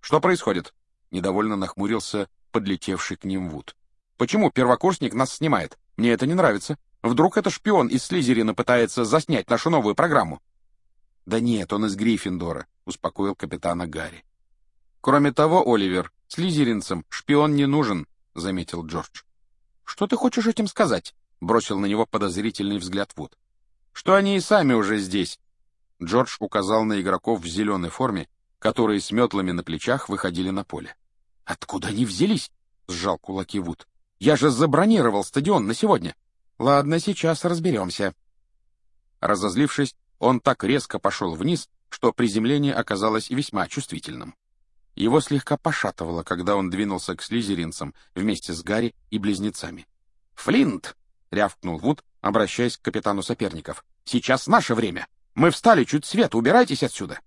Что происходит?» — недовольно нахмурился подлетевший к ним Вуд. «Почему первокурсник нас снимает? Мне это не нравится. Вдруг это шпион из Слизерина пытается заснять нашу новую программу?» «Да нет, он из Гриффиндора», — успокоил капитана Гарри. «Кроме того, Оливер, слизеринцам шпион не нужен», — заметил Джордж. «Что ты хочешь этим сказать?» — бросил на него подозрительный взгляд Вуд. «Что они и сами уже здесь». Джордж указал на игроков в зеленой форме, которые с метлами на плечах выходили на поле. «Откуда они взялись?» — сжал кулаки Вуд. «Я же забронировал стадион на сегодня». «Ладно, сейчас разберемся». Разозлившись, он так резко пошел вниз, что приземление оказалось весьма чувствительным. Его слегка пошатывало, когда он двинулся к слизеринцам вместе с Гарри и близнецами. «Флинт!» — рявкнул Вуд, обращаясь к капитану соперников. «Сейчас наше время! Мы встали чуть свет, убирайтесь отсюда!»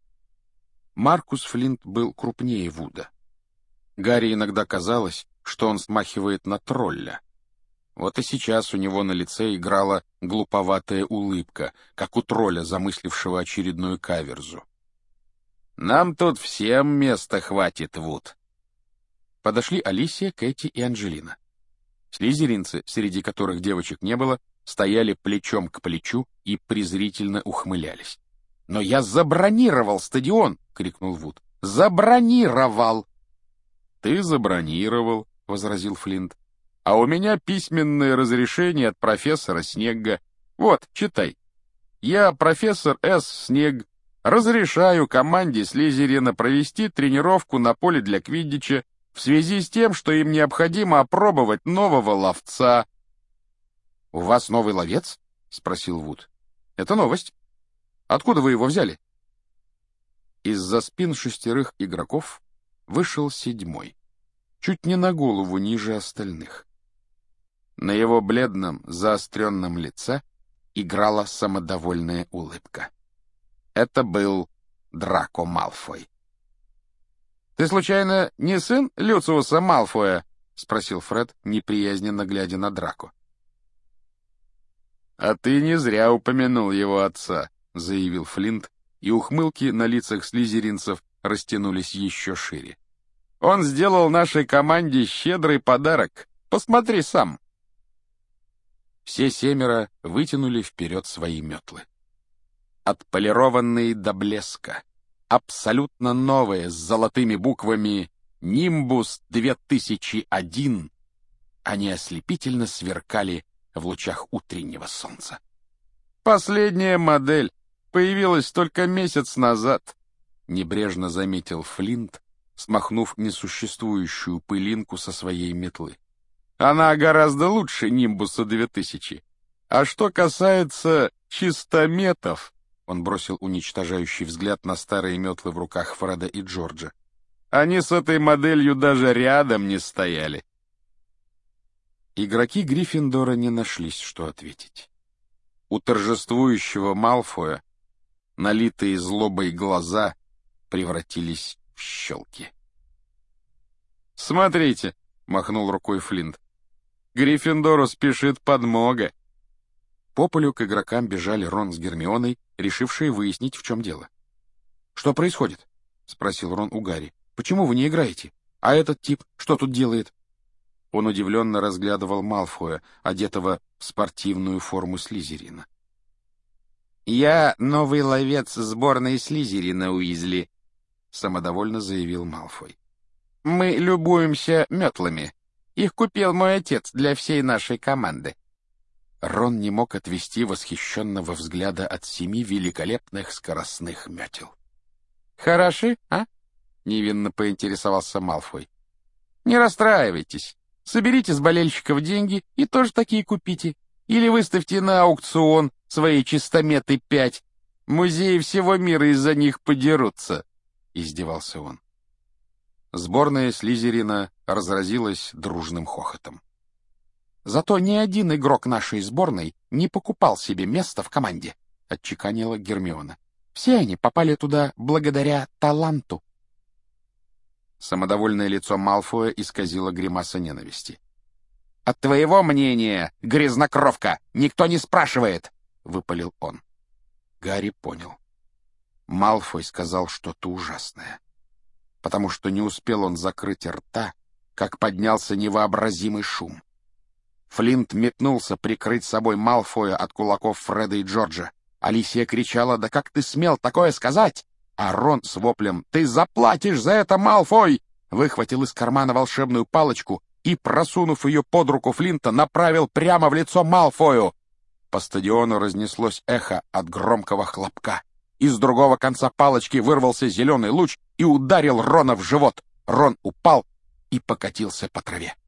Маркус Флинт был крупнее Вуда. Гарри иногда казалось, что он смахивает на тролля. Вот и сейчас у него на лице играла глуповатая улыбка, как у тролля, замыслившего очередную каверзу. «Нам тут всем места хватит, Вуд». Подошли Алисия, Кэти и Анджелина. Слизеринцы, среди которых девочек не было, стояли плечом к плечу и презрительно ухмылялись. «Но я забронировал стадион!» — крикнул Вуд. «Забронировал!» «Ты забронировал», — возразил Флинт. «А у меня письменное разрешение от профессора Снегга. Вот, читай. Я, профессор С. Снегг, разрешаю команде Слизерина провести тренировку на поле для квиддича в связи с тем, что им необходимо опробовать нового ловца». «У вас новый ловец?» — спросил Вуд. «Это новость. Откуда вы его взяли?» Из-за спин 6 игроков вышел 7, чуть не на голову ниже остальных. На его бледном, заостренном лице играла самодовольная улыбка. Это был Драко Малфой. «Ты, случайно, не сын Люциуса Малфоя?» — спросил Фред, неприязненно глядя на Драко. «А ты не зря упомянул его отца», — заявил Флинт, и ухмылки на лицах слизеринцев растянулись еще шире. «Он сделал нашей команде щедрый подарок. Посмотри сам». Все 7 вытянули вперед свои метлы. Отполированные до блеска, абсолютно новые, с золотыми буквами «Нимбус 2001», они ослепительно сверкали в лучах утреннего солнца. «Последняя модель появилась только месяц назад», — небрежно заметил Флинт, смахнув несуществующую пылинку со своей метлы. «Она гораздо лучше Нимбуса 2000. А что касается чистометов...» Он бросил уничтожающий взгляд на старые метлы в руках Фреда и Джорджа. «Они с этой моделью даже рядом не стояли». Игроки Гриффиндора не нашлись, что ответить. У торжествующего Малфоя налитые злобой глаза превратились в щелки. «Смотрите», — махнул рукой Флинт, — «Гриффиндору спешит подмога». По полю к игрокам бежали Рон с Гермионой, решившие выяснить, в чем дело. «Что происходит?» — спросил Рон у Гарри. «Почему вы не играете? А этот тип что тут делает?» Он удивленно разглядывал Малфоя, одетого в спортивную форму Слизерина. «Я новый ловец сборной Слизерина, Уизли», — самодовольно заявил Малфой. «Мы любуемся метлами. Их купил мой отец для всей нашей команды». Рон не мог отвести восхищенного взгляда от 7 великолепных скоростных метел. «Хороши, а?» — невинно поинтересовался Малфой. «Не расстраивайтесь. Соберите с болельщиков деньги и тоже такие купите. Или выставьте на аукцион свои чистометы 5. Музеи всего мира из-за них подерутся», — издевался он. Сборная Слизерина разразилась дружным хохотом. «Зато ни один игрок нашей сборной не покупал себе место в команде», — отчеканила Гермиона. «Все они попали туда благодаря таланту». Самодовольное лицо Малфоя исказило гримаса ненависти. «От твоего мнения, грязнокровка, никто не спрашивает!» — выпалил он. Гарри понял. Малфой сказал что-то ужасное. потому что не успел он закрыть рта, как поднялся невообразимый шум. Флинт метнулся прикрыть собой Малфоя от кулаков Фреда и Джорджа. Алисия кричала: «Да как ты смел такое сказать?» А Рон с воплем: «Ты заплатишь за это, Малфой!» выхватил из кармана волшебную палочку и, просунув ее под руку Флинта, направил прямо в лицо Малфою. По стадиону разнеслось эхо от громкого хлопка. Из другого конца палочки вырвался зеленый луч и ударил Рона в живот. Рон упал и покатился по траве.